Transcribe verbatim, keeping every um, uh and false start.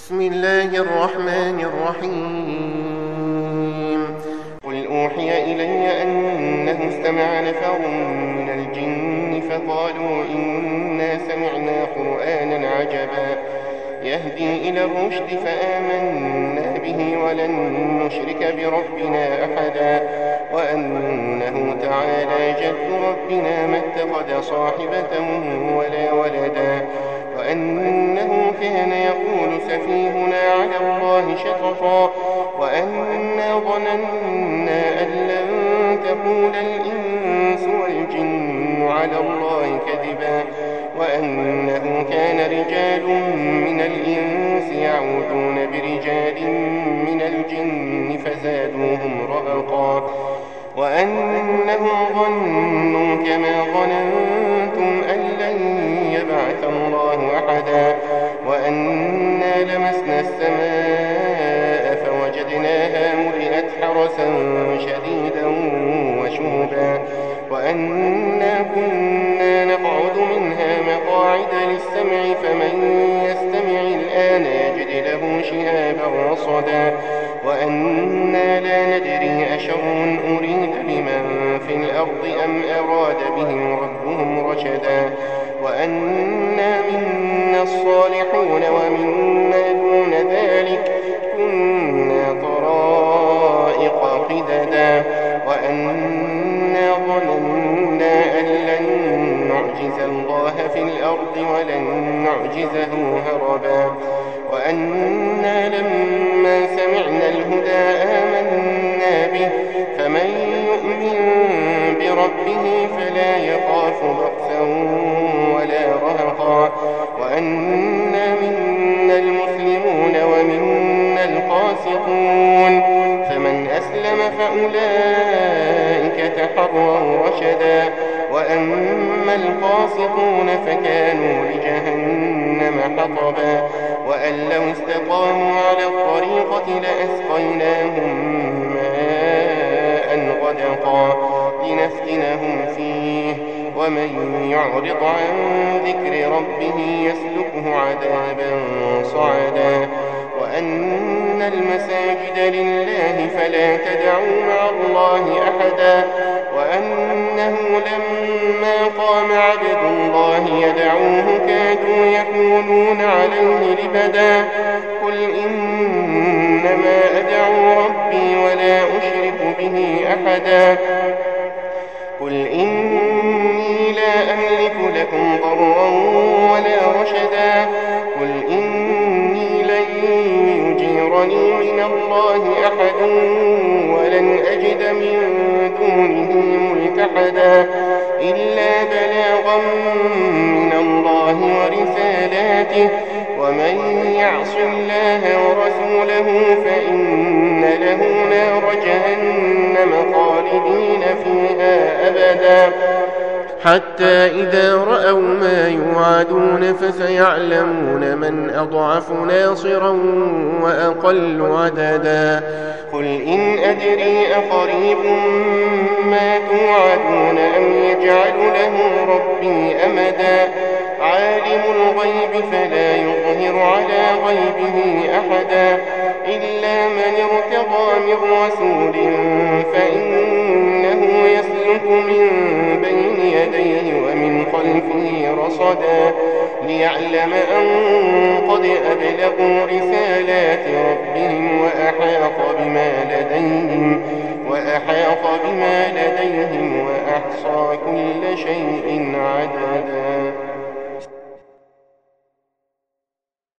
بسم الله الرحمن الرحيم قل أوحي إلي أنه استمع نفر من الجن فقالوا إنا سمعنا قرآنا عجبا يهدي إلى الرشد فآمنا به ولن نشرك بربنا أحدا وأنه تعالى جد ربنا ما اتخذ صاحبة ولا ولدا وأنه كان يقول سفيهنا على الله شططا وأنا ظننا أن لن تقول الإنس والجن على الله كذبا وأنه كان رجال من الإنس يعودون برجال من الجن فزادوهم رهقا وأنهم ظنوا كما ظننتم أن لن يبعث الله أحدا وأنا لمسنا السماء فوجدناها ملئت حرسا شديدا وشهبا وأنا كنا نقعد منها مقاعد للسمع فمن يستمع الآن يجد له شهابا رصدا وأنا لا ندري أشر أريد بمن في الأرض أم أراد بهم ربهم رشدا وأنا منا الصالحون ومنا دون ذلك كنا طرائق قددا وأنا ظننا أن لن نعجز الله في الأرض ولن نعجزه هربا وأنا لما سمعنا الهدى آمنا به فمن يؤمن بربه فلا يخاف بأسا ولا رهقا وأنا منا المسلمون ومنا القاسطون فمن أسلم فأولئك تحروا رشدا وأما القاسطون فكانوا لجهنم حطبا وأن لو استقاموا على الطريقة لأسقيناهم ماء غدقا لنفتنهم فيه ومن يعرض عن ذكر ربه يسلكه عذابا صعدا وأن المساجد لله فلا تدعوا مع الله أحدا وأنه لما قام عبد الله يدعوه كادوا يكونون عليه لبدا قل إنما أدعو ربي ولا أشرك به أحدا قل إني لا أملك لكم ضرا ولا رشدا قل إني لن يجيرني من الله أحد ولن أجد من دونه ملتحدا إلا بلاغا من الله ورسالاته ومن يعص الله ورسوله فإن له نار جهنم خالدين فيها أبدا حتى إذا رأوا ما يوعدون فسيعلمون من أضعف ناصرا وأقل عددا قل إن أدري أقريب ما توعدون أم يجعل له ربي أمدا عالم الغيب فلا يظهر على غيبه أحدا إلا من ارتضى من رسول فإنه يسلك من بين يديه ومن خلفه رصدا ليعلم أن قد أبلغوا رسالات ربهم وأحاط بما لديهم وأحاط بما لديهم وأحصى كل شيء عددا.